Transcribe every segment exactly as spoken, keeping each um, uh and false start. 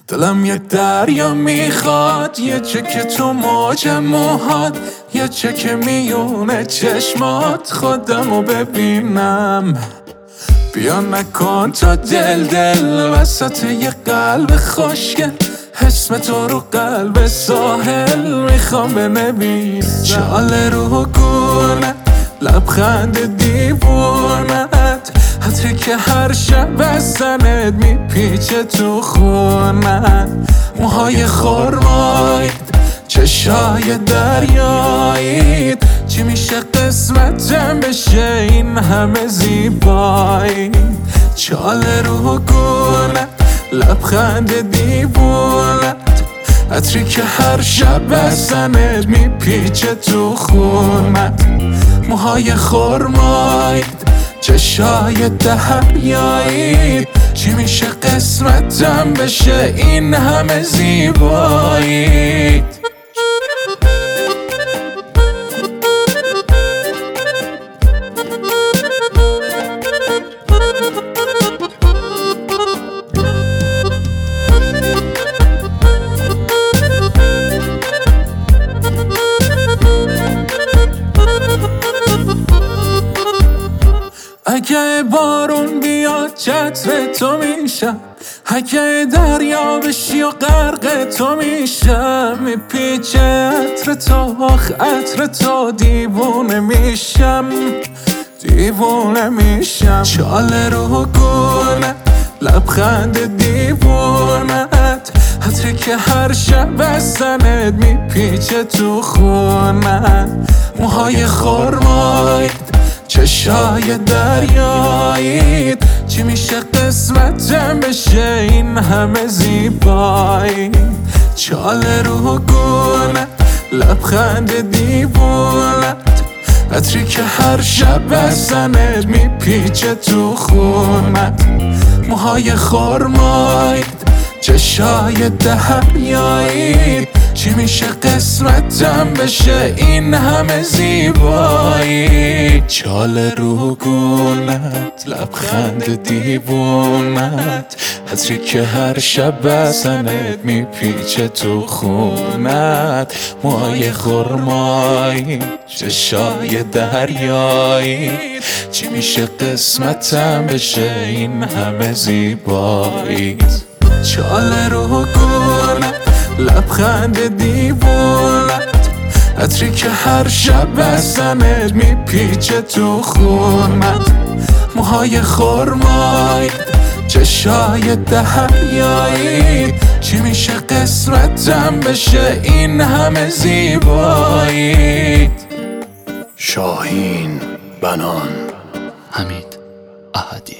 دلم یک دریا میخواد، یه چکه تو موج موهات، یه چکه میونه چشمات، خودمو ببینم. بیا نکن تا دل دل وسط یه قلب خوشگل، اسم تو رو قلب ساحل میخوام بنویسم. چاله رو گونه لبخند دیوونت، حتی که هر شب بزنت میپیچه تو خونت. موهای خرمایید، چشای دریایید، چی میشه قسمتم بشه این همه زیبایی. چاله رو گونه لبخند دیوونت، عطری که هر شب بزنت میپیچه تو خونت. موهای خرمایید، چشای دریایید، چی میشه قسمتم بشه این همه زیبایی. اگه بارون بیاد چتر تو میشم، اگه دریا بشی و غرق تو میشم، میپیچه عطر تو، آخ عطر تو، دیوونه میشم، دیوونه میشم. چاله رو گونه لبخند دیوونت، عطری که هر شب بزنت میپیچه تو خونت. موهای خرمایید، چشای دریایید، چی میشه قسمتم بشه این همه زیبایی. چاله رو گونه لبخند دیوونت، عطری که هر شب بزنت میپیچه تو خونت. موهای خرمایید، چشای دریایید، چی میشه قسمتم بشه این همه زیبایی. چاله رو گونت لبخند دیوونت، عطری که هر شب بزنت میپیچه تو خونت. موهای خرمایی، چشای دریایی، چی میشه قسمتم بشه این همه زیبایی. چاله رو گونه لبخند دیوونت، عطری که هر شب بزنت میپیچه تو خونت. موهای خرمایید، چشای دریایید، چی میشه قسمتم بشه این همه زیبایی. شاهین بنان، حمید احدی.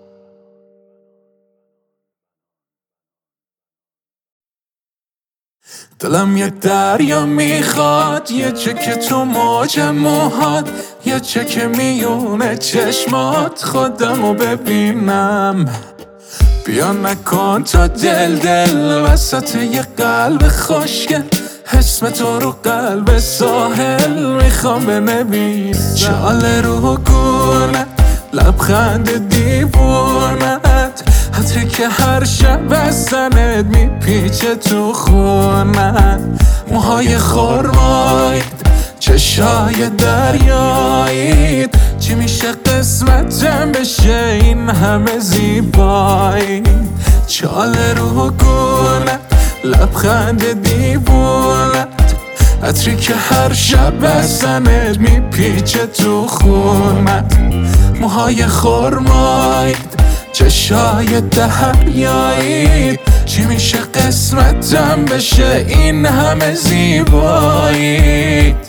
دلم یک دریا میخواد، یه چکه تو موج موهات، یه چکه میونه چشمات، خودمو ببینم. بیا نکن تا دل دل وسط یه قلب خوشگل، اسم تو رو قلب ساحل میخوام بنویسم. چاله رو گونه لبخند دیوونت، عطری که هر شب بزنت میپیچه تو خونت. موهای خرمایید، چشای دریایید، چی میشه قسمتم بشه این همه زیبایی. چاله رو گونه لبخند دیوونت، عطری که هر شب بزنت میپیچه تو خونت. موهای خرمایید، چشای دریایید، چی میشه قسمتم بشه این همه زیبایی.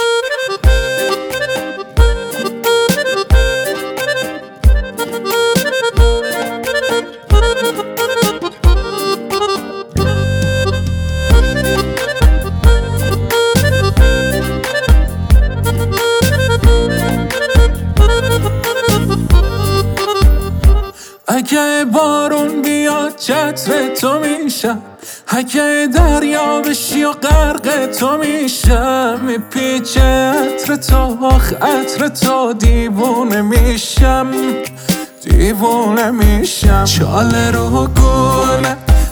اگه بارون بیاد چتر تو میشم، اگه دریا بشی و غرق تو میشم، میپیچه عطر تو، آخ عطر تو، دیوونه میشم، دیوونه میشم. چاله رو گونه لبخند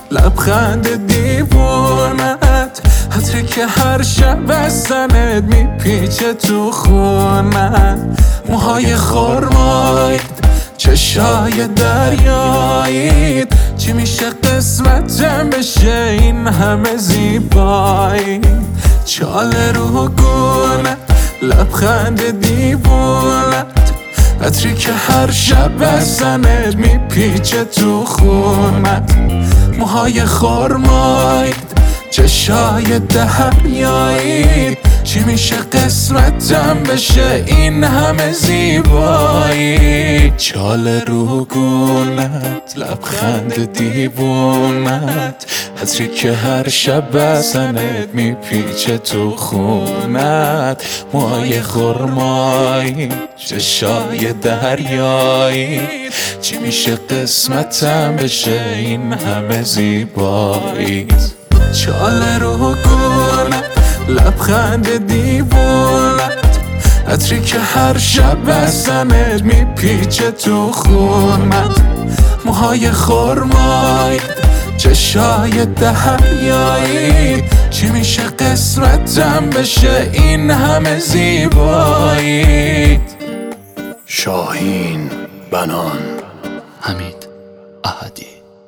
لبخند دیوونت، عطری که هر شب از سنت میپیچه تو خونت، موهای خرمایید، چشای دریایید، چی میشه قسمتم بشه این همه زیبایی؟ چال رو گونت، لبخند دیوونت، عطری که هر شب از سنت میپیچه تو خونت، موهای خرمایید، چشای دریایید، چی میشه قسمتم بشه این همه زیبایی؟ چال رو گونت، لبخند دیوونت، عطری که هر شب از سنت میپیچه تو خونت، موهای خرمایی، چشای دریایی، چی میشه قسمتم بشه این همه زیبایی؟ چال رو گونت، لبخند دیوونت، عطری که هر شب از سنت میپیچه تو خونت، موهای خرمایید، چشای دریایید، چی میشه قسمتم بشه این همه زیبایی؟ شاهین بنان. حمید احدی.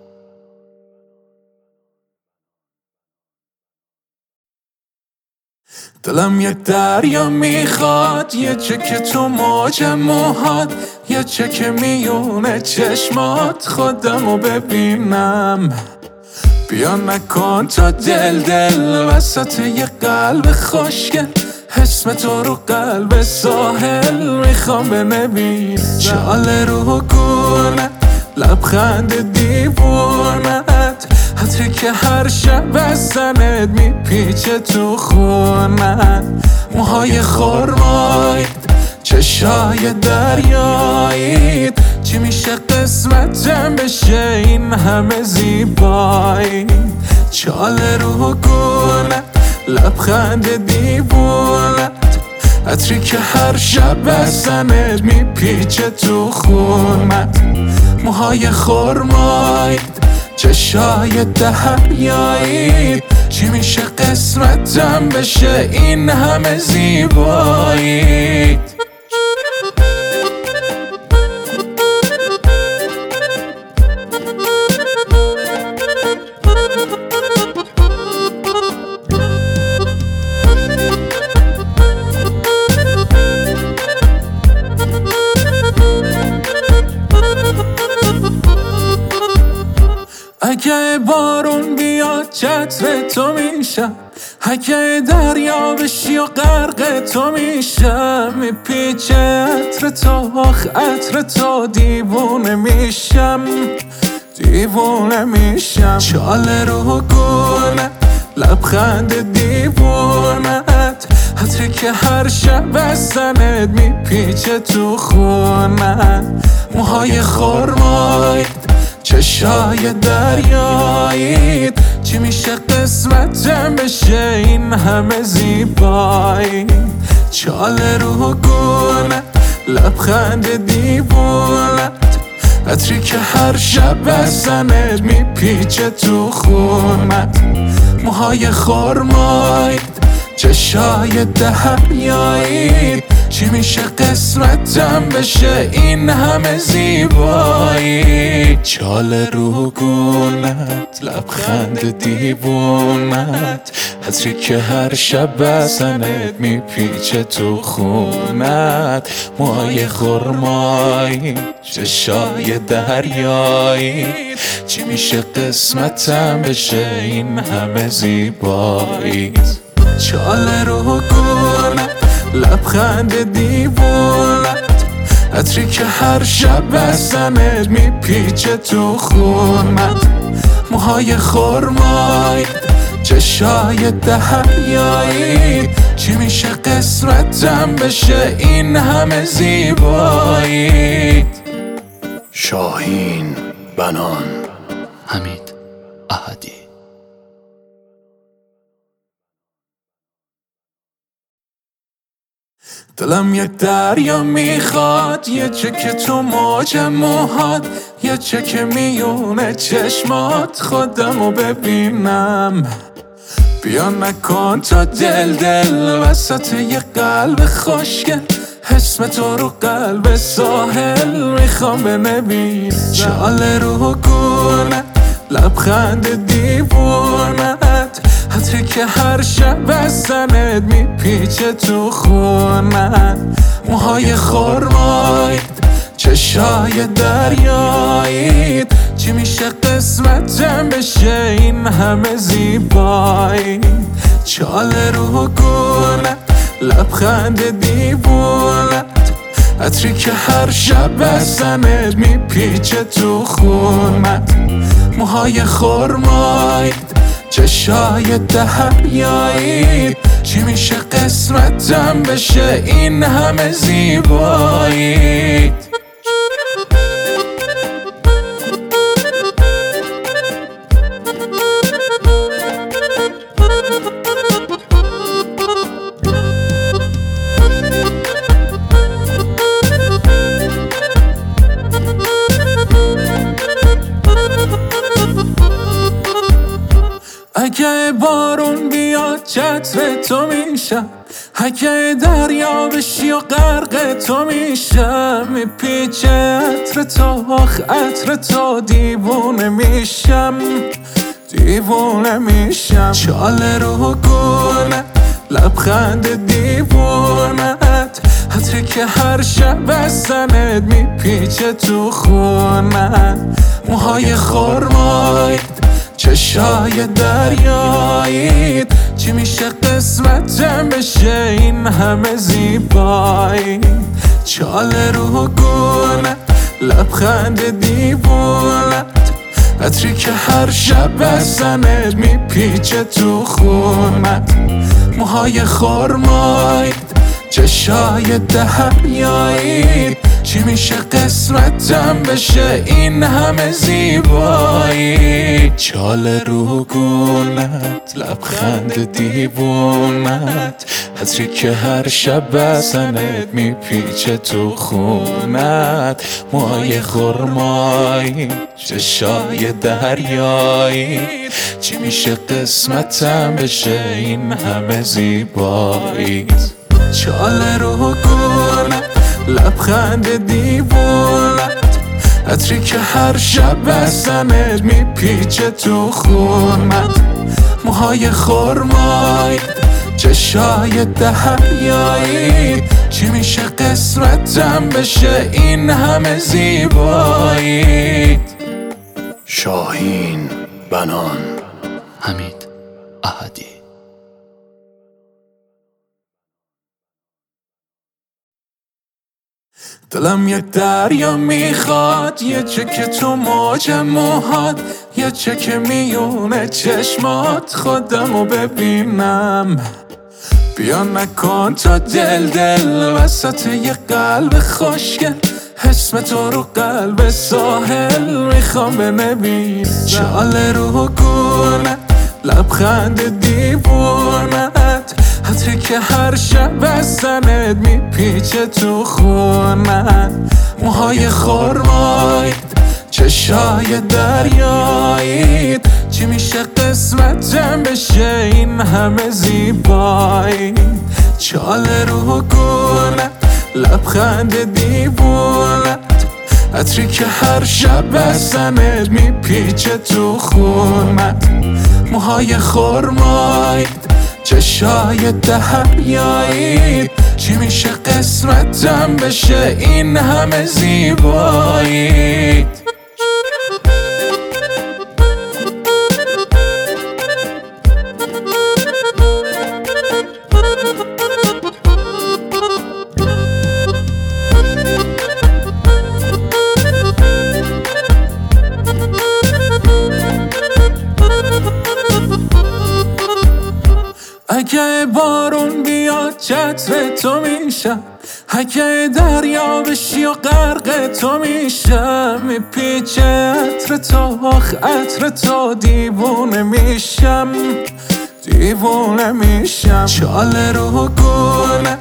دلم یک دریا میخواد، یه چک تو موج موهات، یه چک میونه چشمات، خودمو ببینم. بیا نکن تا دل دل وسط یه قلب خوشگل، اسم تو رو قلب ساحل میخوام بنویسم. چال رو گونت، لبخند دیوونت، عطری که هر شب از سنت میپیچه تو خونت، موهای خرمایید، چشای دریایید، چی میشه قسمتم بشه این همه زیبایی؟ چال رو گونت، لبخند دیوونت، عطری که هر شب از سنت میپیچه تو خونت، موهای خرمایید، چشای دریایید، چی میشه قسمتم بشه این همه زیبایی؟ اگه بارون بیاد چتر تو میشم، اگه دریا بشی و غرق تو میشم، میپیچه عطر تو، آخ عطر تو، دیوونه میشم، دیوونه میشم. چال رو گونت، لبخند دیوونت، عطری که هر شب از سنت میپیچه تو خونت، موهای خرمایید، چشای دریایید، چی میشه قسمتم بشه این همه زیبایی؟ چال رو گونت، لبخند دیوونت، عطری که هر شب از سنت میپیچه تو خونت، موهای خرمایید، چشای دریایید، چی میشه قسمتم بشه این همه زیبایی؟ چال رو گونت، لبخند دیوونت، عطری که هر شب از سنت میپیچه تو خونت، موهای خرمایی، چشای دریایی، چی میشه قسمتم بشه این همه زیبایی؟ چال رو گونت، لبخند دیوونت، عطری که هر شب از سنت میپیچه تو خونت، موهای خرمایید، چشای دریایید، چی میشه قسمتم بشه این همه زیبایی؟ شاهین بنان. حمید احدی. دلم یک دریا میخواد، یه چک تو موج موهات، یه چک میونه چشمات، خودمو ببینم. بیا نکن تا دل دل وسط یه قلب خوشگل، اسم تو رو قلب ساحل میخوام بنویسم. شال رو گونه لبخند دیوونت، حتی که هر شب بزنت میپیچه تو خونت. موهای خرمایید، چشای دریایید، چی میشه قسمتم بشه این همه زیبایی. چال رو گونه لبخند دیوونت، عطری که هر شب بزنت میپیچه تو خونت. موهای خرمایید، چشای دریایید، چی میشه قسمتم بشه این همه زیبایی. اگه بارون بیاد چتر تو میشم، اگه دریا بشی و غرق تو میشم، میپیچه عطر تو، آخ عطر تو، دیوونه میشم، دیوونه میشم. چال رو گونه لبخند دیوونت، عطری که هر شب بزنت میپیچه تو خونت. موهای خرمایید، چشای دریایید، چی میشه قسمتم بشه این همه زیبایی. چال رو گونه لبخند دیوونت، عطری که هر شب بزنت میپیچه تو خونت. موهای خرمایید، چشای دریایید، چی میشه قسمتم بشه این همه زیبایی. چال رو گونت لبخند دیوونت، عطری که هر شب بزنت میپیچه تو خونت. موهای خرمایی، چشای دریایی، چی میشه قسمتم بشه این همه زیبایی. چال رو گونه لبخند دیوونت، عطری که هر شب بزنت میپیچه تو خونت. موهای خرمایید، چشای دریایید، چی میشه قسمتم بشه این همه زیبایی. شاهین بنان، حمید احدی. دلم یک دریا میخواد، یه چک تو موج موهات، یه چک میونه چشمات، خودمو ببینم. بیا نکن تا دل دل وسط یه قلب خوشگل، اسم تو رو قلب ساحل میخوام بنویسم. شال رو گونه لبخند دیوونت، عطری که هر شب بزنت میپیچه تو خونت. موهای خرمایید، چشای دریایید، چی میشه قسمتم بشه این همه زیبایی. چال رو گونه لبخند دیوونت، عطری که هر شب بزنت میپیچه تو خونت. موهای خرمایید، چشای دریایید، چی میشه قسمتم بشه این همه زیبایی. اگه بارون بیاد چتر تو میشم، اگه دریا بشی و غرق تو میشم، میپیچه عطر تو، آخ عطر تو، دیوونه میشم، دیوونه میشم. چال رو گونه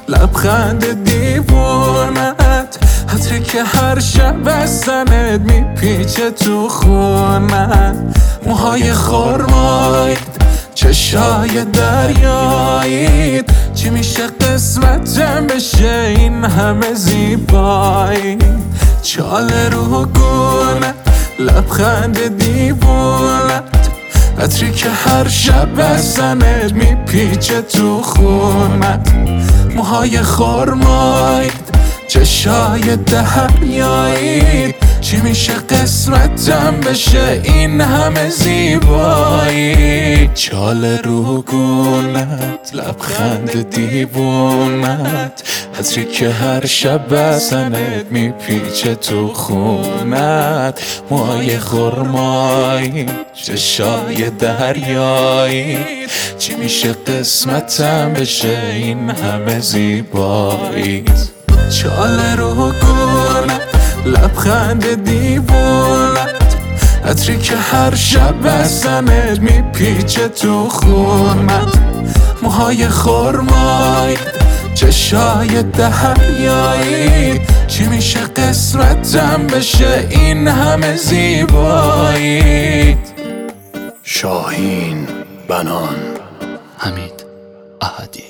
لبخند دیوونت، عطری که هر شب از تنت میپیچه تو خونت، موهای خرمایید، چشای دریایید، چی میشه قسمتم بشه این همه زیبایی؟ چال رو گونت، لبخند دیوونت، عطری که هر شب از تنت میپیچه تو خونت، موهای خرمایید، چشای دریایید، چی میشه قسمتم بشه این همه زیبایی؟ چال رو گونت، لبخند دیوونت، عطری که هر شب از تنت میپیچه تو خونت، موهای خرمایی، چشای دریایی، چی میشه قسمتم بشه این همه زیبایی؟ چال رو گونت، لبخند دیوونت، عطری که هر شب از تنت میپیچه تو خونت، موهای خرمایید، چشای دریایی، چی میشه قسمتم بشه این همه زیبایی؟ شاهین بنان. حمید احدی.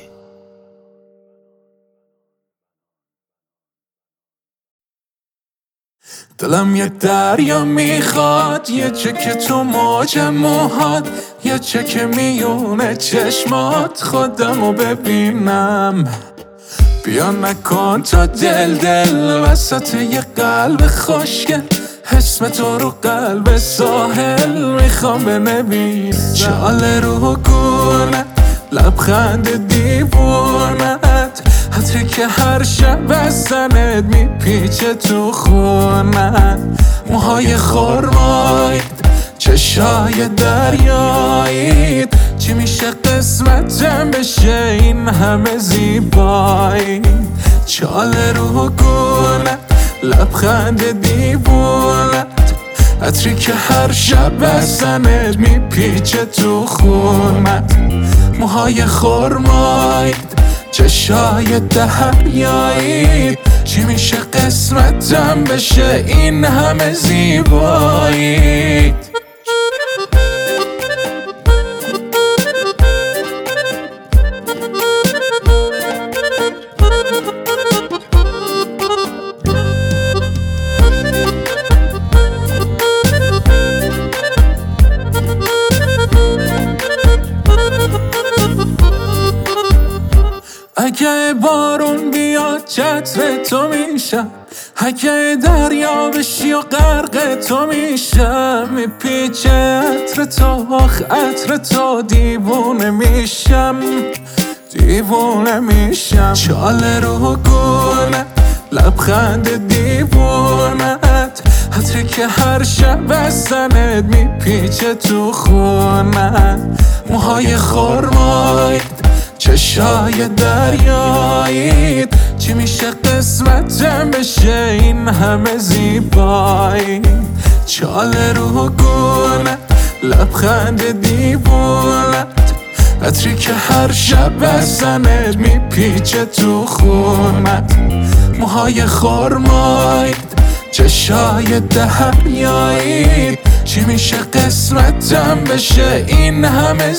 دلم یه دریا میخواد، یه چک تو موج موهات، یه چک میونه چشمات، خودمو ببینم. بیا نکن تا دل دل وسط یه قلب خوشگل، اسم تو رو قلب ساحل میخوام بنویسم. چال رو گونت، لبخند دیوونت، عطری که هر شب از تنت میپیچه تو خونت، موهای خرمایید، چشای دریایید، چی میشه قسمتم بشه این همه زیبایی؟ چال رو گونت، لبخند دیوونت، عطری که هر شب از تنت میپیچه تو خونت، موهای خرمایید، چشای دریایید، چی میشه قسمتم بشه این همه زیبایی؟ اگه بارون بیاد چتر تو میشم، اگه دریا بشی و غرق تو میشم، میپیچه عطر تو، آخ عطر تو، دیوونه میشم، دیوونه میشم. چال رو گونت، لبخند دیوونت، عطری که هر شب از تنت میپیچه تو خونت، موهای خرمایید، چشای دریایید، چی میشه قسمتم بشه این همه زیبایی؟ چال رو گونت، لبخند دیوونت، عطری که هر شب از تنت میپیچه تو خونت، موهای خرمایید، چشای دریایید، چی میشه قسمتم بشه این همه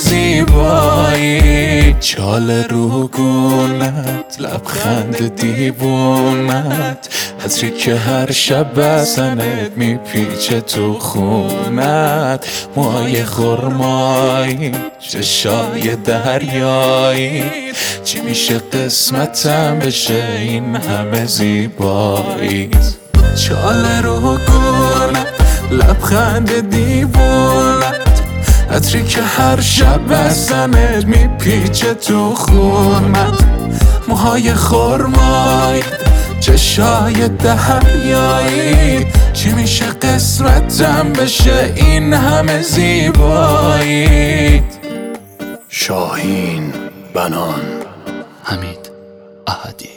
زیبایی؟ چال رو گونت، لبخند دیوونت، عطری که هر شب از تنت میپیچه تو خونت، موهای خرمایی، چشای دریایی، چی میشه قسمتم بشه این همه زیبایی؟ چال رو گونت، لبخند دیوونت، عطری که هر شب از تنت میپیچه تو خونت، موهای خرمایید، چشای دریایید، چی میشه قسمتم بشه این همه زیبایی؟ شاهین بنان. حمید احدی.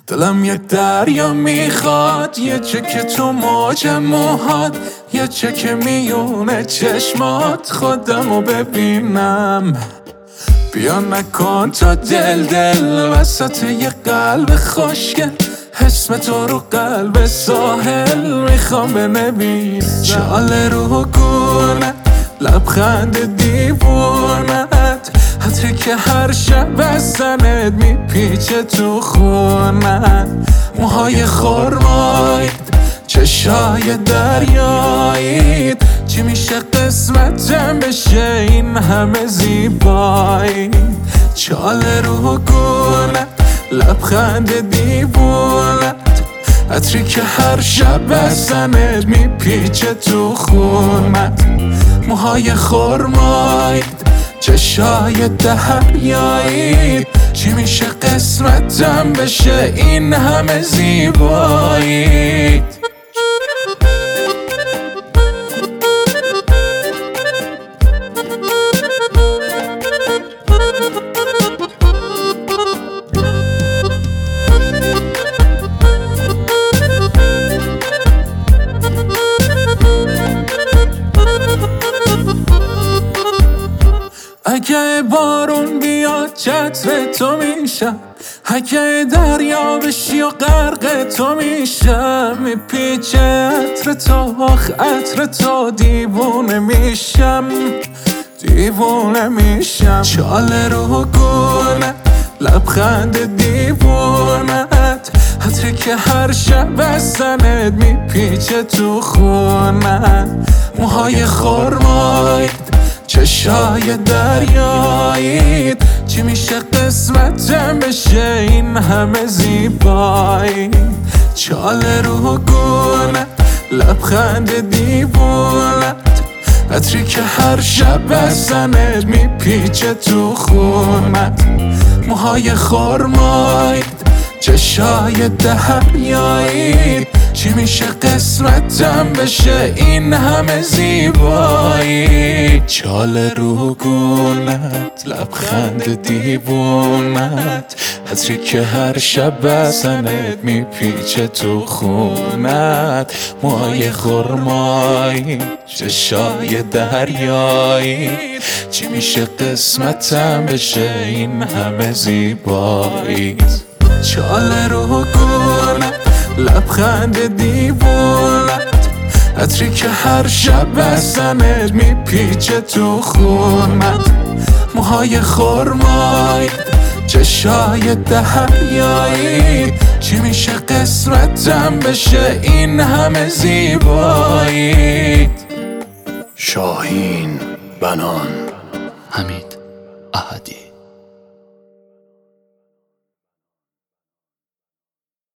دلم یک دریا میخواد، یه چک تو موج موهات، یه چک میونه چشمات، خودمو ببینم. بیا نکن تا دل دل وسط یه قلب خوشگل، اسم تو رو قلب ساحل میخوام بنویسم. شال رو گونه لبخند دیوونت، عطری که هر شب بزنت میپیچه تو خونت. موهای خرمایید، چشای دریایید، چی میشه قسمتم بشه این همه زیبایی. چال رو گونه لبخند دیوونت، عطری که هر شب بزنت میپیچه تو خونت. موهای خرمایید، چشای دریایید، چی میشه قسمتم بشه این همه زیبایی. اگه بارون بیاد چتر تو میشم، اگه دریا بشی و غرق تو میشم، میپیچه عطر تو، آخ عطر تو، دیوونه میشم، دیوونه میشم. چال رو گونه لبخند دیوونت، عطری که هر شب بزنت میپیچه تو خونت. موهای خرمایید، چشای دریایید، چی میشه قسمتم بشه این همه زیبایی. چال رو گونه لبخند دیوونت، عطری که هر شب بزنت میپیچه تو خونت. موهای خرمایید، چشای دریایید، چی میشه قسمتم بشه این همه زیبایی. چال رو گونت لبخند دیوونت، عطری که هر شب بزنت میپیچه تو خونت. موهای خرمایی، چشای دریایی، چی میشه قسمتم بشه این همه زیبایی. چال رو گونت لبخند دیوونت، عطری که هر شب بزنت میپیچه تو خونت. موهای خرمایید، چشای دریایید، چی میشه قسمتم بشه این همه زیبایی. شاهین بنان، حمید احدی.